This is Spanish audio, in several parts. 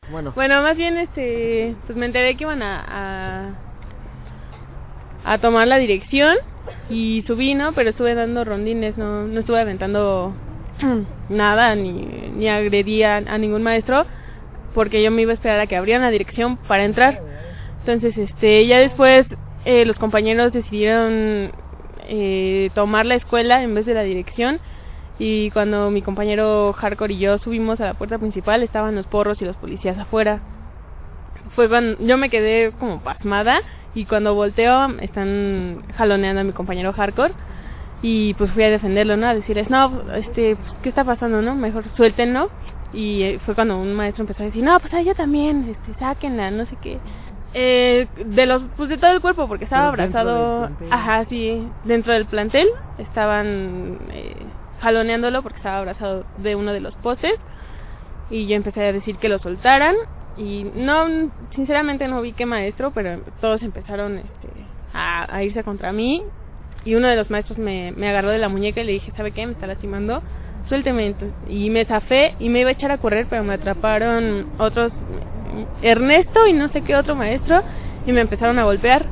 Bueno, más bien pues me enteré que iban a tomar la dirección y subí, ¿no? Pero estuve dando rondines, no estuve aventando nada, ni agredí a ningún maestro, porque yo me iba a esperar a que abrieran la dirección para entrar. Entonces, ya después los compañeros decidieron tomar la escuela en vez de la dirección, y cuando mi compañero Hardcore y yo subimos a la puerta principal, estaban los porros y los policías afuera. Fue cuando yo me quedé como pasmada, y cuando volteo están jaloneando a mi compañero Hardcore, y pues fui a defenderlo, ¿no? A decirles, no, pues, ¿qué está pasando, no? Mejor suéltenlo. Y fue cuando un maestro empezó a decir, no, pues a ella también, sáquenla, no sé qué. De todo el cuerpo, porque estaba abrazado, ajá, sí, dentro del plantel, estaban jaloneándolo porque estaba abrazado de uno de los postes, y yo empecé a decir que lo soltaran, y no, sinceramente no vi qué maestro, pero todos empezaron a irse contra mí, y uno de los maestros me agarró de la muñeca y le dije, ¿sabe qué? Me está lastimando, suélteme. Y me zafé y me iba a echar a correr, pero me atraparon otros, Ernesto y no sé qué otro maestro, y me empezaron a golpear,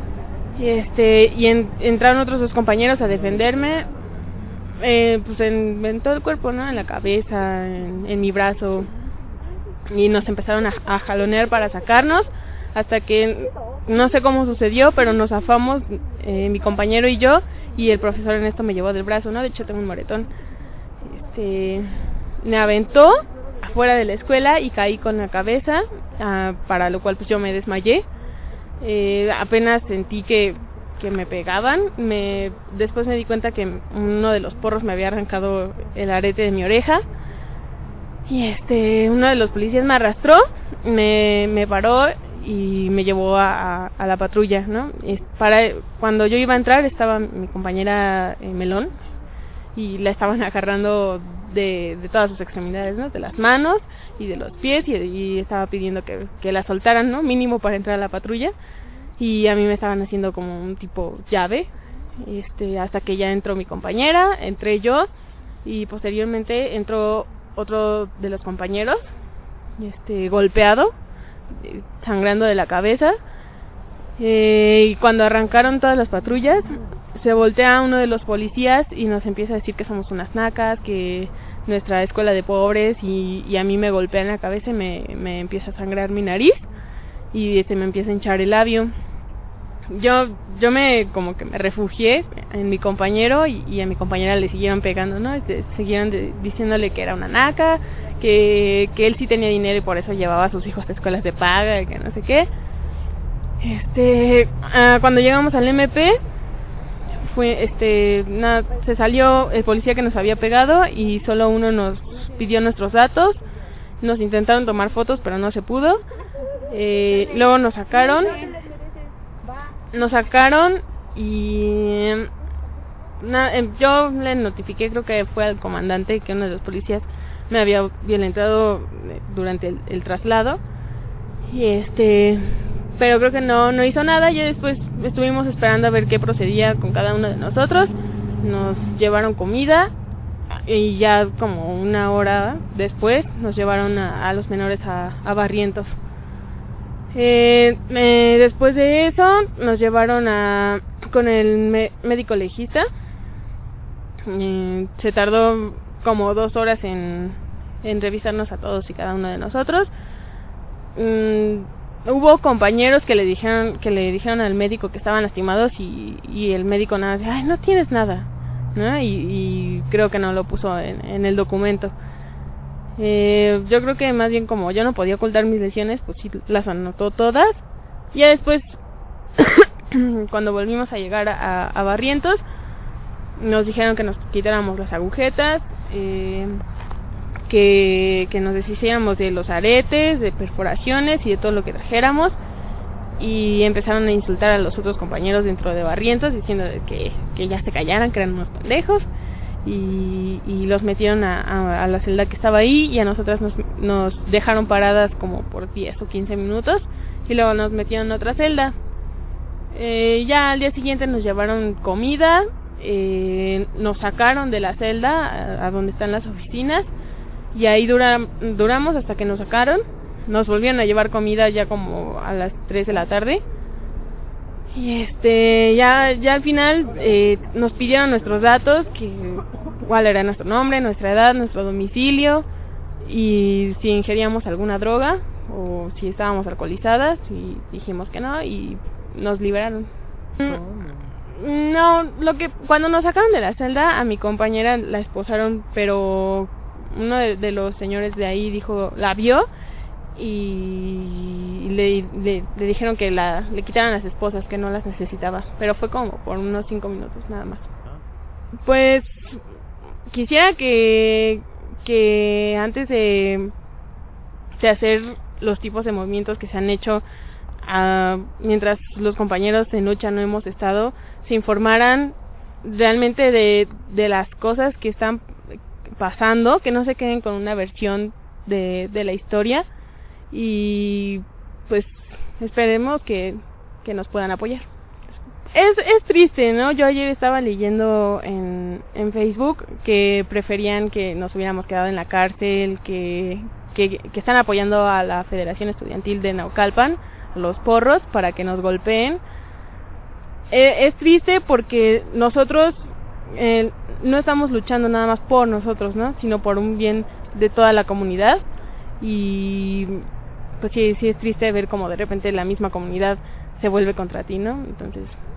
y entraron otros dos compañeros a defenderme, pues en todo el cuerpo, ¿no? En la cabeza, en mi brazo, y nos empezaron a jalonear para sacarnos, hasta que no sé cómo sucedió, pero nos zafamos, mi compañero y yo, y el profesor Ernesto me llevó del brazo, ¿no? De hecho tengo un moretón. Me aventó afuera de la escuela y caí con la cabeza, para lo cual pues yo me desmayé. Apenas sentí que me pegaban, después me di cuenta que uno de los porros me había arrancado el arete de mi oreja, y uno de los policías me arrastró, me paró y me llevó a la patrulla, ¿no? Cuando yo iba a entrar estaba mi compañera Melón, y la estaban agarrando de todas sus extremidades, ¿no? De las manos y de los pies, y estaba pidiendo que la soltaran, ¿no? Mínimo para entrar a la patrulla, y a mí me estaban haciendo como un tipo llave, hasta que ya entró mi compañera, entré yo, y posteriormente entró otro de los compañeros, golpeado, sangrando de la cabeza, y cuando arrancaron todas las patrullas, se voltea uno de los policías y nos empieza a decir que somos unas nacas, que nuestra escuela de pobres, y a mí me golpea en la cabeza y me empieza a sangrar mi nariz, y me empieza a hinchar el labio. Yo como que me refugié en mi compañero, y a mi compañera le siguieron pegando, ¿no? Siguieron diciéndole que era una naca, que él sí tenía dinero y por eso llevaba a sus hijos a escuelas de paga, que no sé qué. Cuando llegamos al MP, se salió el policía que nos había pegado, y solo uno nos pidió nuestros datos. Nos intentaron tomar fotos, pero no se pudo. Luego nos sacaron, y yo le notifiqué, creo que fue al comandante, que uno de los policías me había violentado durante el traslado, y pero creo que no hizo nada. Y después estuvimos esperando a ver qué procedía con cada uno de nosotros. Nos llevaron comida, y ya como una hora después nos llevaron a los menores a Barrientos. Después de eso nos llevaron con el médico legista. Se tardó como 2 horas en revisarnos a todos y cada uno de nosotros. Hubo compañeros que le dijeron al médico que estaban lastimados, y el médico nada dice, ay, no tienes nada, ¿no? Y creo que no lo puso en el documento. Yo creo que más bien, como yo no podía ocultar mis lesiones, pues sí las anotó todas. Ya después cuando volvimos a llegar a Barrientos, nos dijeron que nos quitáramos las agujetas, que nos deshiciéramos de los aretes, de perforaciones y de todo lo que trajéramos, y empezaron a insultar a los otros compañeros dentro de Barrientos, diciendo que ya se callaran, que eran unos pendejos, y los metieron a la celda que estaba ahí, y a nosotras nos dejaron paradas como por 10 o 15 minutos, y luego nos metieron a otra celda. Ya al día siguiente nos llevaron comida, nos sacaron de la celda a donde están las oficinas, y ahí duramos hasta que nos sacaron. nos volvieron a llevar comida ya como a las 3 de la tarde. Y ya al final nos pidieron nuestros datos, que cuál era nuestro nombre, nuestra edad, nuestro domicilio y si ingeríamos alguna droga o si estábamos alcoholizadas, y dijimos que no y nos liberaron. No, cuando nos sacaron de la celda a mi compañera la esposaron, pero uno de los señores de ahí la vio y le dijeron que le quitaran las esposas, que no las necesitaba, pero fue como por unos 5 minutos nada más. Pues quisiera que antes de hacer los tipos de movimientos que se han hecho mientras los compañeros en lucha no hemos estado, se informaran realmente de las cosas que están pasando, que no se queden con una versión de la historia, y pues esperemos que nos puedan apoyar. Es triste, ¿no? Yo ayer estaba leyendo en Facebook que preferían que nos hubiéramos quedado en la cárcel, que están apoyando a la Federación Estudiantil de Naucalpan, los porros, para que nos golpeen. Es triste porque nosotros no estamos luchando nada más por nosotros, ¿no? Sino por un bien de toda la comunidad, y pues sí es triste ver cómo de repente la misma comunidad se vuelve contra ti, ¿no? Entonces